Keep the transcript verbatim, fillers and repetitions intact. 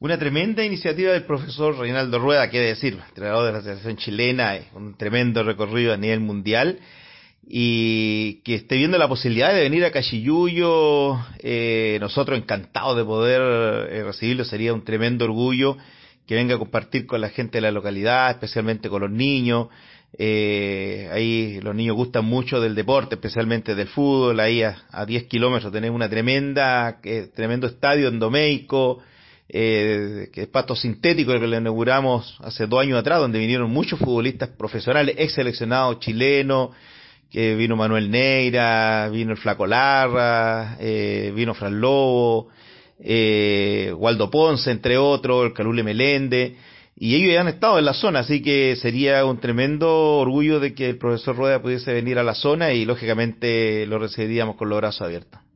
Una tremenda iniciativa del profesor Reinaldo Rueda, qué decir, entrenador de la selección chilena, eh, un tremendo recorrido a nivel mundial, y que esté viendo la posibilidad de venir a Cachiyuyo, eh, nosotros encantados de poder eh, recibirlo, sería un tremendo orgullo que venga a compartir con la gente de la localidad, especialmente con los niños. Eh, ahí los niños gustan mucho del deporte, especialmente del fútbol. Ahí a, a diez kilómetros tenemos una tremenda, eh, tremendo estadio en Domeico, eh, que es pasto sintético, que lo inauguramos hace dos años atrás, donde vinieron muchos futbolistas profesionales, ex seleccionados chilenos, que vino Manuel Neira, vino el Flaco Larra, eh, vino Fran Lobo, eh, Waldo Ponce, entre otros, el Calule Melende, y ellos ya han estado en la zona, así que sería un tremendo orgullo de que el profesor Rueda pudiese venir a la zona y lógicamente lo recibiríamos con los brazos abiertos.